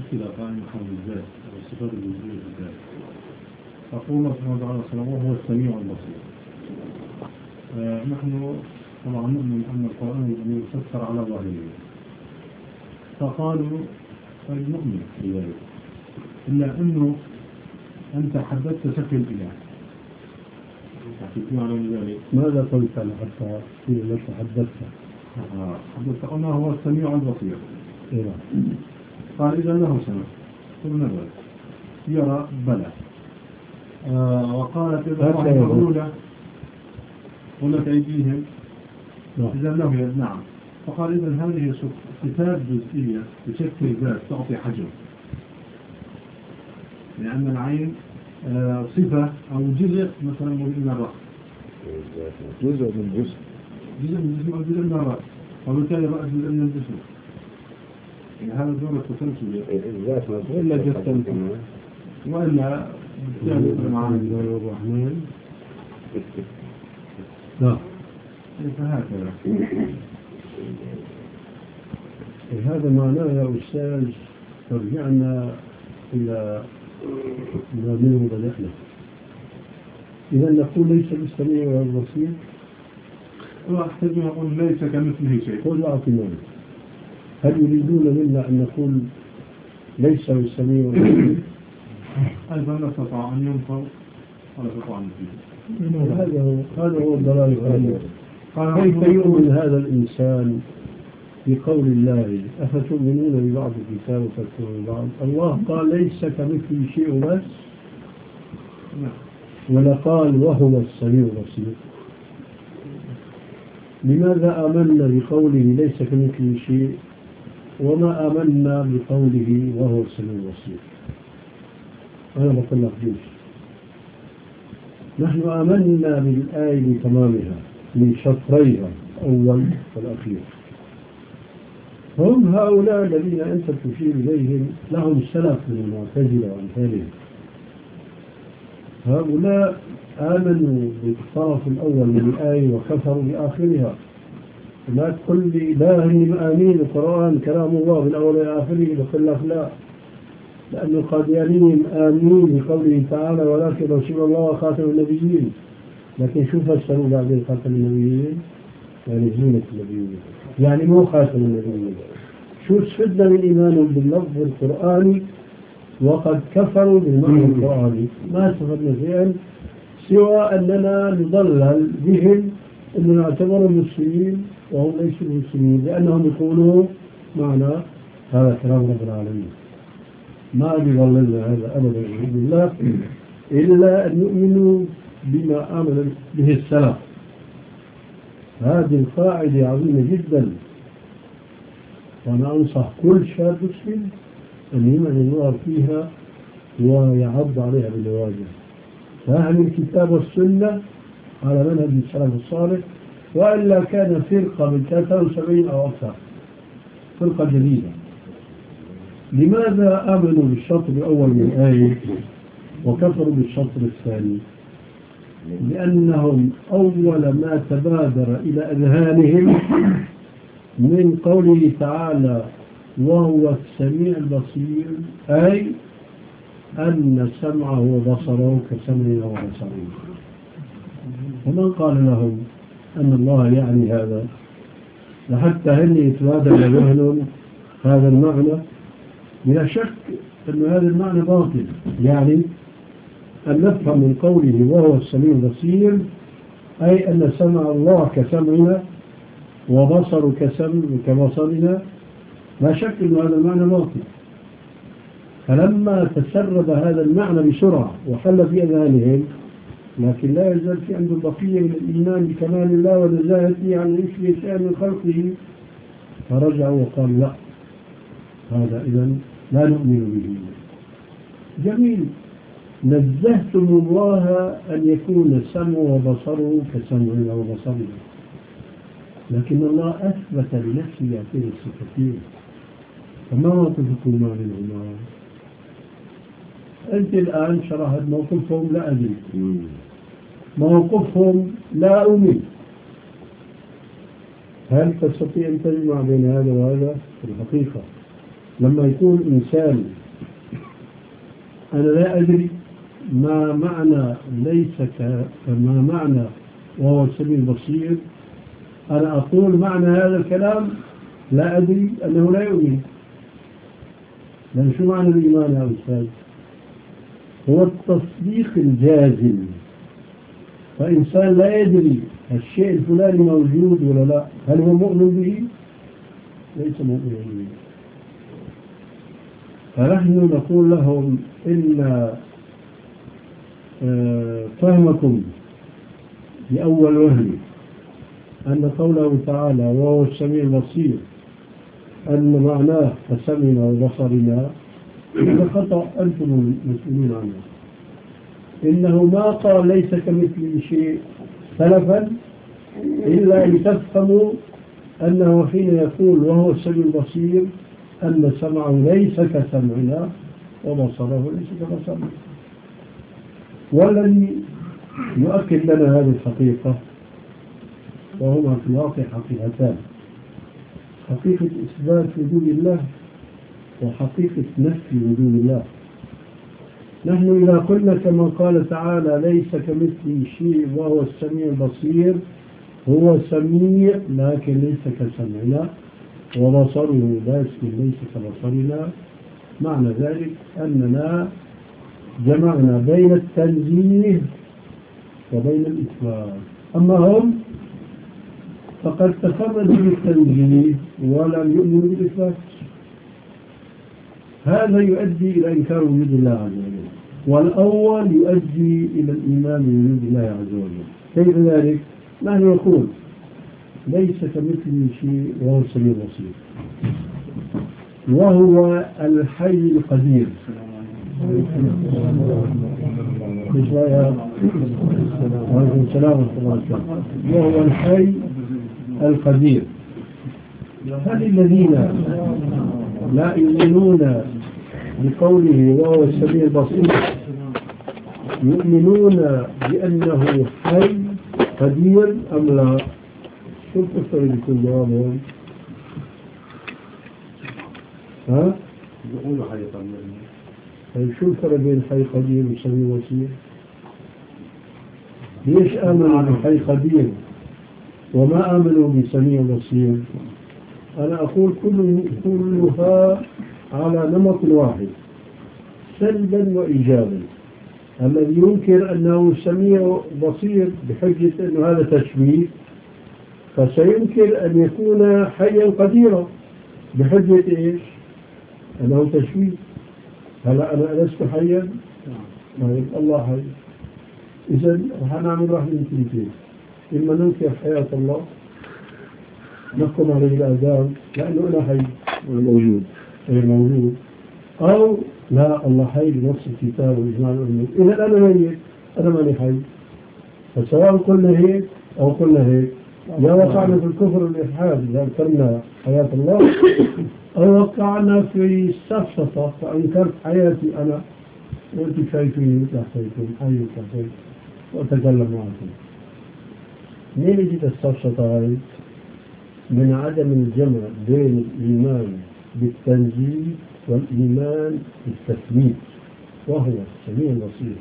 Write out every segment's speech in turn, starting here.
مشكلة قائمة حول الذات والصفات الوجودية للذات. يقول الله سبحانه وتعالى وهو السميع البصير. نحن طبعا نؤمن أن القرآن يفسر على ظاهره، فقالوا نؤمن بذلك، إلا أنه أنت حددت شكل الإله. ماذا قلت أنا حتى تقول لك حددت؟ قلنا هو السميع البصير. قال إذا له سمع، قلنا بلى، يرى بلى. وقالت إذا الله مغلولة قلت أيديهم، إذا له يد. نعم. فقال إذا هذه صفات جزئية بشكل ذات تعطي حجم، لأن العين صفة أو جزء مثلا من الرأس، جزء من الجسم، جزء من الرأس، وبالتالي الرأس جزء من الجسم. يعني هذا دور التسلسل وإلا جسم وإلا بالتالي معاني الرحمن. لا فهكذا. هذا معناه يا أستاذ رجعنا إلى ما منه بدأنا. إذا نقول ليس بالسميع ولا البصير، أحتاج أن أقول ليس كمثله شيء. قل أعطينا، هل يريدون منا أن نقول ليس بالسميع ولا البصير؟ أيضا لا استطاع أن ينفر ولا استطاع أن يفيد. هذا هو الضلال. كيف يؤمن هذا الإنسان بقول الله أفتؤمنون ببعض الكتاب وتكفرون ببعض؟ الله قال ليس كمثله شيء بس، ولا قال وهو السميع البصير. لماذا آمنا بقوله ليس كمثله شيء وما آمنا بقوله وهو السميع البصير؟ أنا بقول لك ليش. نحن آمنا بالآية بتمامها من شطريها الأول والأخير. هم هؤلاء الذين أنت تشير إليهم لهم سلف من المعتزلة وأمثالهم. هؤلاء آمنوا بالطرف الأول من الآية وكفروا بآخرها. لا تقل لي لا هم آمين القرآن كلام الله بالأول والآخر، بقول لك لا، لأن القاديانيين آمين بقوله تعالى ولكن رسول الله خاتم النبيين. لكن شو فسروا بعدين خاتم النبيين؟ يعني زينة النبيين، يعني مو خاتم النبيين. شو استفدنا من إيمانهم باللفظ القرآني وقد كفروا بالمعنى القرآني؟ ما استفدنا شيئا سوى أننا نضلل بهم أن نعتبرهم مسلمين وهم ليسوا مسلمين، لأنهم يقولون معنى هذا كلام رب العالمين. ما يضللنا هذا أبدا بالله إلا أن يؤمنوا بما آمن به السلف. هذه القاعدة عظيمة جدا، وأنا أنصح كل شاب مسلم أن يمعن الله فيها ويعض عليها بالواجب. فهم الكتاب والسنة على منهج السلف الصالح، وإلا كان فرقة من 73 أو أكثر، فرقة جديدة. لماذا آمنوا بالشطر الأول من الآية وكفروا بالشطر الثاني؟ لأنهم أول ما تبادر إلى أذهانهم من قوله تعالى وهو السميع البصير، أي أن سمعه وبصره كسمعنا وبصره. ومن قال لهم أن الله يعني هذا؟ لحتى هل يتبادر لذهنهم هذا المعنى؟ بلا شك أن هذا المعنى باطل. يعني أن نفهم من قوله وهو السميع البصير أي أن سمع الله كسمعنا وبصر كبصرنا. لا شك أن هذا المعنى باطل. فلما تسرب هذا المعنى بسرعة وحل في أذهانهم، لكن لا يزال في عند البقية من الإيمان بكمال الله ونزاهته عن يشبه شيئا من خلقه، فرجعوا وقالوا لا، هذا إذن لا نؤمن به. جميل، نزهتم الله أن يكون سمعه وبصره كسمعنا وبصرنا، لكن الله أثبت لنفسه هاتين الصفتين. فما موقفكم ما بينهما؟ أنت الآن شرحت موقفهم لا أدري، موقفهم لا أؤمن. هل تستطيع أن تجمع بين هذا وهذا؟ في الحقيقة لما يكون إنسان أنا لا أدري ما معنى ما معنى وهو السميع البصير، أنا أقول معنى هذا الكلام لا أدري أنه لا يؤمن. لأن شو معنى الإيمان يا أستاذ؟ هو التصديق الجازم. فإنسان لا يدري الشيء الفلاني موجود ولا لا، هل هو مؤمن به؟ ليس مؤمن به. فنحن نقول لهم إن فهمكم بأول وهل أن قوله تعالى وهو السميع البصير أن معناه فسمعنا وبصرنا، هذا خطأ أنتم المسؤولين عنه. إنه ما قال ليس كمثله شيء سلفا إلا لتفهموا أنه حين يقول وهو السميع البصير أن سمعه ليس كسمعنا وبصره ليس كبصرنا. والذي يؤكد لنا هذه الحقيقة وهما في الواقع حقيقتان: حقيقة إثبات وجود الله وحقيقة نفي وجود الله. نحن إذا قلنا كما قال تعالى ليس كمثله شيء وهو السميع البصير، هو سميع لكن ليس كسمعنا، وبصره ليس كبصرنا، معنى ذلك أننا جمعنا بين التنزيه وبين الإثبات. أما هم فقد تفردوا بالتنزيه ولم يؤمنوا بالإثبات. هذا يؤدي إلى إنكار وجود الله عز وجل، والأول يؤدي إلى الإيمان بوجود الله عز وجل. كيف ذلك؟ نحن نقول ليس كمثله شيء وهو السميع البصير، وهو الحي القدير. وهو الحي القدير. هل الذين لا يؤمنون بقوله وهو السميع البصير يؤمنون بأنه حي قدير أم لا؟ شو تفسر لكم جوابهم؟ ها؟ يقولوا حي قدير. شو الفرق بين حي قدير وسميع بصير؟ ليش آمنوا بحي قدير وما آمنوا بسميع بصير؟ أنا أقول كلها على نمط واحد سلبا وإيجابا. الذي ينكر أنه سميع بصير بحجة أنه هذا تشبيه، فسينكر أن يكون حيا قديرا بحجة إيش؟ أنه تشبيه. هلا أنا لست حيا؟ الله حي. إذن رح نعمل واحد من كلمتين: إما ننكر حياة الله نحكم عليه الآداب لأنه أنا حي موجود غير موجود، أو لا الله حي بنص الكتاب وإجماع الأمة، إذا أنا ميت أنا ماني حي. فسواء قلنا هيك أو قلنا هيك، يا وقعنا في الكفر والإلحاد إذا أنكرنا حياة الله، أو وقعنا في السفسطة فأنكرت حياتي أنا وأنتم شايفيني مثل حياتكم حي مثل حي وأتكلم معكم. منين يجي السفسطة هاي؟ من عدم الجمع بين الإيمان بالتنزيل والإيمان بالتثبيت، وهو السميع البصير.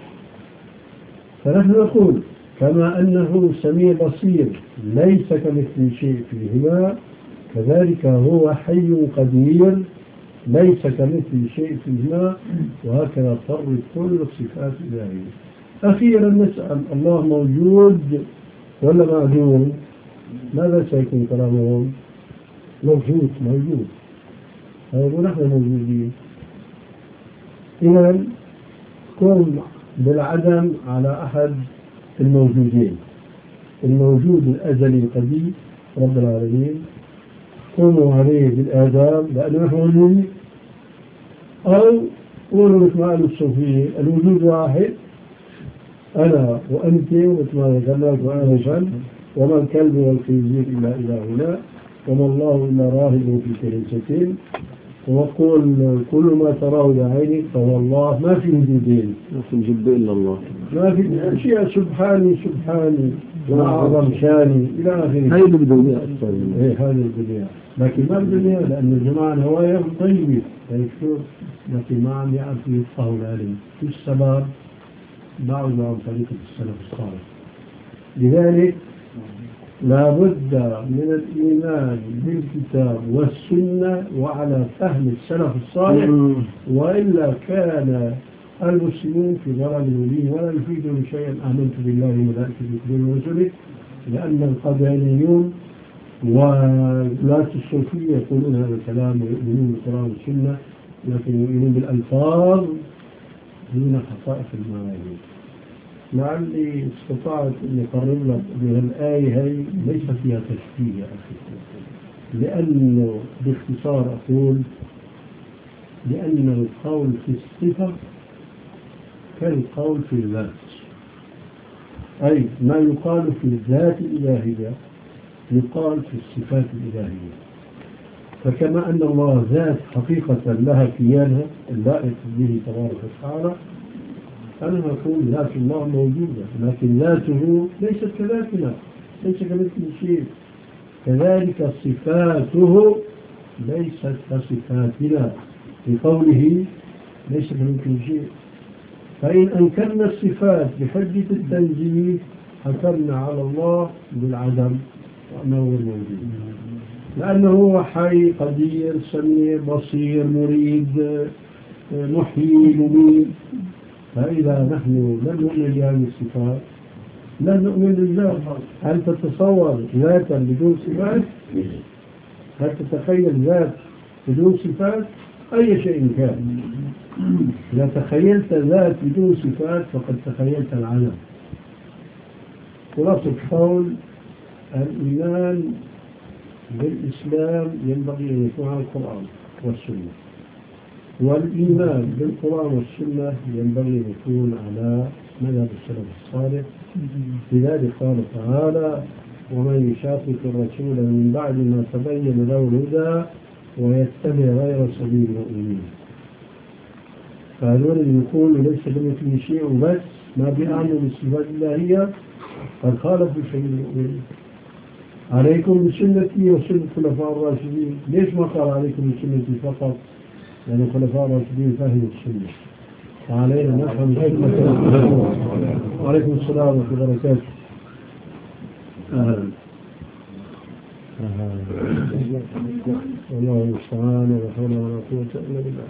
فنحن نقول كما أنه سميع بصير ليس كمثل شيء فيهما، كذلك هو حي قدير ليس كمثل شيء فيهما، وهكذا فرد كل الصفات الإلهية. أخيرا نسأل: الله موجود ولا معدوم؟ ماذا سيكون كلامهم؟ موجود. ونحن موجودين. إذن كن بالعدم على أحد الموجودين: الموجود الأزلي القديم رب العالمين، قوموا عليه بالآداب لأنه نحن موجودين. أو قولوا مثل ما قالوا الصوفية: الوجود واحد، أنا وأنت ومثل ما ذكرناك وأنا جل، وما الكلب والخنزير إلا إلهنا، وما الله إلا راهب في كنيستين، وقل كل ما تراه بعينك فهو الله. ما في وجودين، ما في وجود إلا الله، ما في أشياء سبحاني وأعظم شاني إلى آخره. هاي اللي بدهم هذه الدنيا، لكن ما الدنيا لأن الجماعة نواياهم طيبة لكن ما عم يعرف يفقهوا العلم. في السبب بعض عن طريقة السلف الصالح. لذلك لا بد من الإيمان بالكتاب والسنة وعلى فهم السلف الصالح، وإلا كان المسلمون في ضلال مبين ولا يفيدهم شيئا. آمنت بالله وملائكته ورسله، لأن القادريون وولاة الصوفية يقولون هذا الكلام ويؤمنون بالقرآن والسنة، لكن يؤمنون بالألفاظ دون حقائق المعاني. لعلي استطعت أن أقرب لك من الآية هي ليس فيها تشبيه يا أخي، لأنه باختصار أقول لأن القول في الصفة كالقول في الذات، أي ما يقال في الذات الإلهية يقال في الصفات الإلهية. فكما أن الله ذات حقيقة لها كيانها اللائق به تبارك وتعالى، أنا أقول ذات الله موجودة، لكن ذاته ليست كذاتنا، ليس كمثل شيء. كذلك صفاته ليست كصفاتنا، بقوله ليس كمثل شيء. فإن أنكرنا الصفات بحجة التنزيه حكمنا على الله بالعدم وأنه غير موجود، لأنه هو حي قدير سميع بصير مريد محيي مميت. فإذا نحن لم نؤمن بهذه الصفات لن نؤمن بالله. هل تتصور ذاتا بدون صفات؟ هل تتخيل ذات بدون صفات؟ أي شيء كان. إذا تخيلت ذات بدون صفات فقد تخيلت العدم. خلاصة القول الإيمان بالإسلام ينبغي أن يكون على القرآن والسنة، والإيمان بالقرآن والسنة ينبغي أن يكون على مذهب السلف الصالح. لذلك قال تعالى: ومن يشاقق الرسول من بعد ما تبين له الهدى ويتبع غير سبيل المؤمنين. فهذول اللي يقولوا ليس كمثله شيء وبس ما بيعملوا بالصفات الإلهية قد خالفوا سبيل المؤمنين. عليكم بسنتي وسنة الخلفاء الراشدين. ليش ما قال عليكم بسنتي فقط؟ لأن الخلفاء الراشدين فهموا السنة، وعلينا نفهم السنة. وعليكم السلام ورحمة الله وبركاته. والله المستعان ولا حول ولا قوة إلا بالله.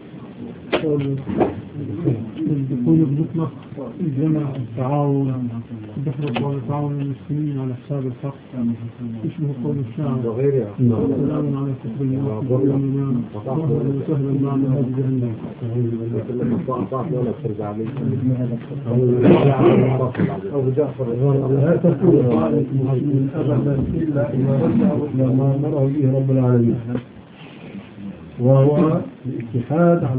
يكون بمطلق الجمع التعاون بحرص على تعاون المسلمين على حساب الحق، يشبه قول الشاعر: سلام على كفر الموت والإيمان وأهلا وسهلا معنا هذه جهنم. أبو جعفر لا تكون على المسلمين أبدا إلا إذا رجعوا إلى ما أمره به رب العالمين، وهو الاتحاد على